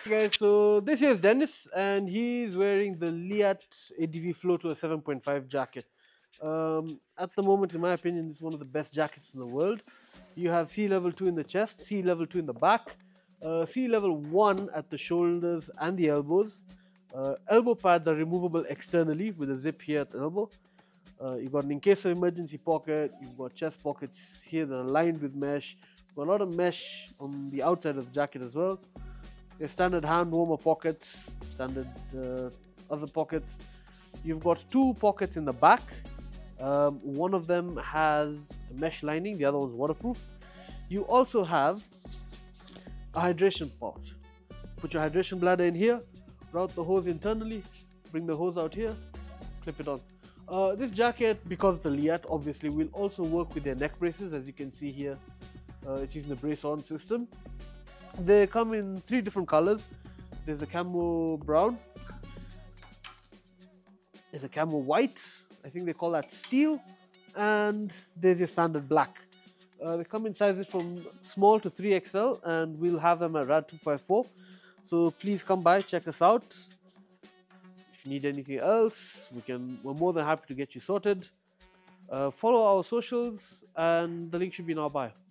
Okay, so this here is Dennis, and he's wearing the Liat ADV Flow to a 7.5 jacket. At the moment, in my opinion, it's one of the best jackets in the world. You have sea level 2 in the chest, sea level 2 in the back, sea level 1 at the shoulders and the elbows. Elbow pads are removable externally with a zip here at the elbow. You've got an in case of emergency pocket, you've got chest pockets here that are lined with mesh. You've got a lot of mesh on the outside of the jacket as well. Your standard hand warmer pockets, standard other pockets. You've got two pockets in the back. One of them has a mesh lining, the other one's waterproof. You also have a hydration pouch. Put your hydration bladder in here, route the hose internally, bring the hose out here, clip it on. This jacket, because it's a Liat, obviously will also work with their neck braces, as you can see here. It's using the brace on system. They come in three different colors. There's a camo brown, there's a camo white, I think they call that steel, and there's your standard black. They come in sizes from small to 3XL, and we'll have them at RAD 254. So please come by, check us out. If you need anything else, we're more than happy to get you sorted. Follow our socials, and the link should be in our bio.